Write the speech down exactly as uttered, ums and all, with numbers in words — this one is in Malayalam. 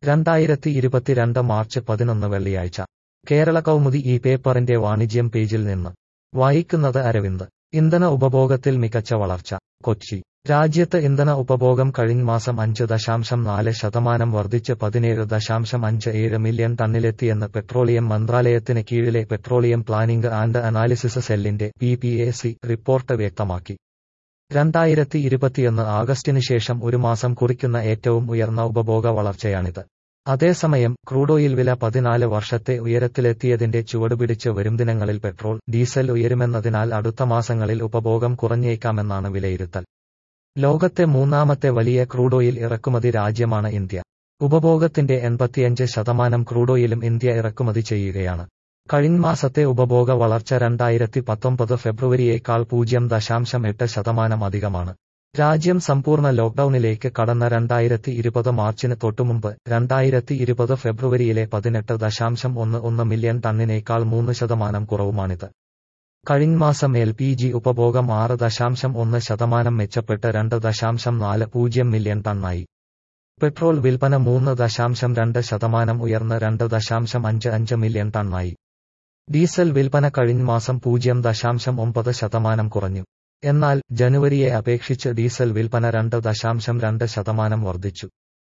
രണ്ടായിരത്തി ഇരുപത്തിരണ്ട് മാർച്ച് പതിനൊന്ന് വെള്ളിയാഴ്ച കേരള കൗമുദി ഈ പേപ്പറിന്റെ വാണിജ്യം പേജിൽ നിന്ന് വായിക്കുന്നത് അരവിന്ദ്. ഇന്ധന ഉപഭോഗത്തിൽ മികച്ച വളർച്ച. കൊച്ചി. രാജ്യത്ത് ഇന്ധന ഉപഭോഗം കഴിഞ്ഞ മാസം അഞ്ച് ദശാംശം നാല് ശതമാനം വർദ്ധിച്ച് പതിനേഴ് ദശാംശം അഞ്ച് ഏഴ് മില്യൺ ടണ്ണിലെത്തിയെന്ന് പെട്രോളിയം മന്ത്രാലയത്തിന് കീഴിലെ പെട്രോളിയം പ്ലാനിംഗ് ആൻഡ് അനാലിസിസ് സെല്ലിന്റെ P P A C report വ്യക്തമാക്കി. രണ്ടായിരത്തി ഇരുപത്തിയൊന്ന് ആഗസ്റ്റിന് ശേഷം ഒരു മാസം കുറിക്കുന്ന ഏറ്റവും ഉയർന്ന ഉപഭോഗ വളർച്ചയാണിത്. അതേസമയം ക്രൂഡോയിൽ വില പതിനാല് വർഷത്തെ ഉയരത്തിലെത്തിയതിന്റെ ചുവടുപിടിച്ച് വരും ദിനങ്ങളിൽ പെട്രോൾ, ഡീസൽ ഉയരുമെന്നതിനാൽ അടുത്ത മാസങ്ങളിൽ ഉപഭോഗം കുറഞ്ഞേക്കാമെന്നാണ് വിലയിരുത്തൽ. ലോകത്തെ മൂന്നാമത്തെ വലിയ ക്രൂഡോയിൽ ഇറക്കുമതി രാജ്യമാണ് ഇന്ത്യ. ഉപഭോഗത്തിന്റെ എൺപത്തിയഞ്ച് ശതമാനം ക്രൂഡോയിലും ഇന്ത്യ ഇറക്കുമതി ചെയ്യുകയാണ്. കഴിഞ്ഞ മാസത്തെ ഉപഭോഗ വളർച്ച രണ്ടായിരത്തി പത്തൊമ്പത് ഫെബ്രുവരിയേക്കാൾ പൂജ്യം ദശാംശം എട്ട് ശതമാനം അധികമാണ്. രാജ്യം സമ്പൂർണ്ണ ലോക്ഡൌണിലേക്ക് കടന്ന രണ്ടായിരത്തി ഇരുപത് മാർച്ചിന് തൊട്ടുമുമ്പ് രണ്ടായിരത്തി ഇരുപത് ഫെബ്രുവരിയിലെ പതിനെട്ട് ദശാംശം ഒന്ന് ഒന്ന് മില്യൺ ടണ്ണിനേക്കാൾ മൂന്ന് ശതമാനം കുറവുമാണിത്. കഴിഞ്ഞ മാസം എൽ പി ജി ഉപഭോഗം ആറ് ദശാംശം ഒന്ന് ശതമാനം മെച്ചപ്പെട്ട് രണ്ട് ദശാംശം നാല് പൂജ്യം മില്യൺ ടണ്ണായി. പെട്രോൾ വിൽപ്പന മൂന്ന് ദശാംശം രണ്ട് ശതമാനം ഉയർന്ന് രണ്ട് ദശാംശം അഞ്ച് അഞ്ച് മില്യൺ ടണ്ണായി. ഡീസൽ വിൽപ്പന കഴിഞ്ഞ മാസം പൂജ്യം ദശാംശം ഒമ്പത് ശതമാനം കുറഞ്ഞു. എന്നാൽ ജനുവരിയെ അപേക്ഷിച്ച് ഡീസൽ വിൽപ്പന രണ്ട് ദശാംശം രണ്ട് ശതമാനം വർദ്ധിച്ചു.